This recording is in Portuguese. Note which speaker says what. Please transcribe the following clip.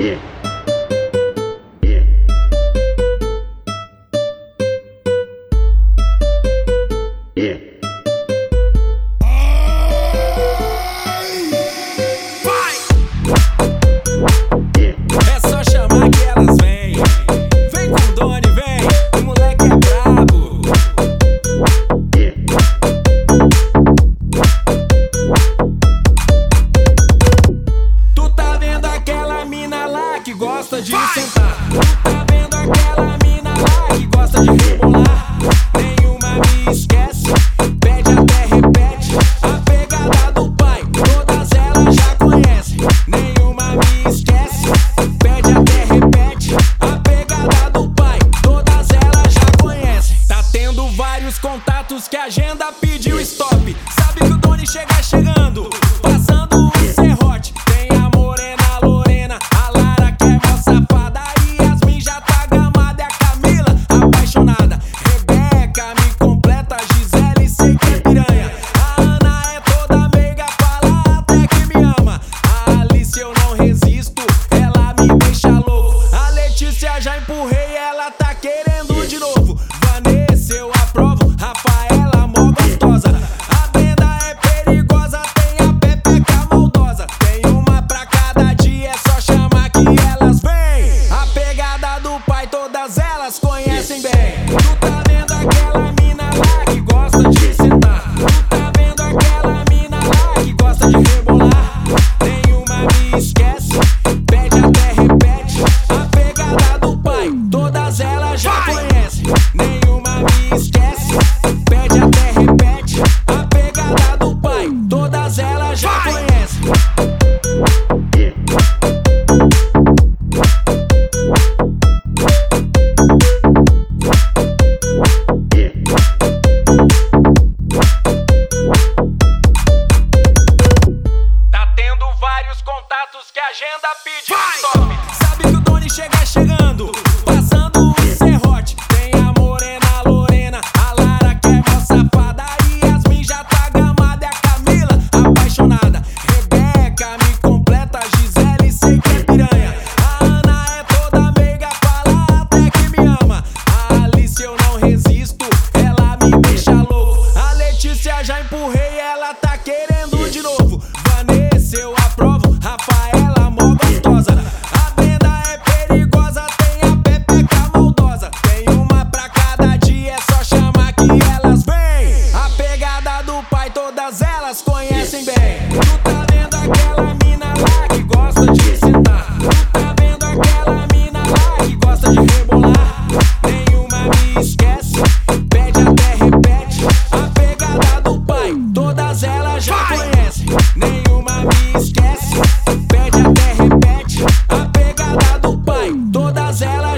Speaker 1: Gosta de sentar, tá vendo aquela mina lá que gosta de rebolar? Nenhuma me esquece, pede até repete. A pegada do pai, todas elas já conhecem. Nenhuma me esquece, pede até repete. A pegada do pai, todas elas já conhecem. Tá tendo vários contatos que a agenda pediu stop. Sabe que o Doni chega chegando, passando o serrote. Tem a morena Lorena, a Lara que é mó safada, e Yasmin já tá gamada, é a Camila apaixonada. Rebeca me completa, Gisele sei que é piranha. A Ana é toda meiga, fala até que me ama. A Alice eu não resisto, ela me deixa louco. A Letícia já empurrei, ela tá querendo de novo. Vanessa eu aprovo, Rafaela mó gostosa. A Brenda é perigosa, tem a Pepeca maldosa. Tem uma pra cada dia, é só chamar que elas vêm. A pegada do pai, todas elas conhecem bem. Tu tá vendo aquela mina lá que gosta de sentar? Tu tá vendo aquela mina lá que gosta de rebolar? Nenhuma me esquece, pede até repete. A pegada do pai, todas elas já conhecem. Nenhuma me esquece, pede até repete. A pegada do pai, todas elas já conhecem. Tá tendo vários contatos que a agenda pediu stop. Sabe que o Doni chega chegando, passando o serrote. Tem a morena Lorena, a Lara que é mó safada, e Yasmin já tá gamada, é a Camila apaixonada. Rebeca me completa, Gisele sei que é piranha. A Ana é toda meiga, fala até que me ama. A Alice eu não resisto, ela me deixa louco. A Letícia já empurrei, ela tá querendo de novo. Vanessa eu aprovo, Rafaela mó gostosa. A Brenda é perigosa, tem a Pepeca maldosa. Tem uma pra cada dia, é só chamar que elas vêm. A pegada do pai, todas elas conhecem bem. Tu tá vendo aquela mina lá que gosta de sentar? Tu tá vendo aquela mina lá que gosta de rebolar? Nenhuma me esquece, pede até repete. A pegada do pai, todas elas já conhecem. Nenhuma me esquece, pede até repete. A pegada do pai, todas elas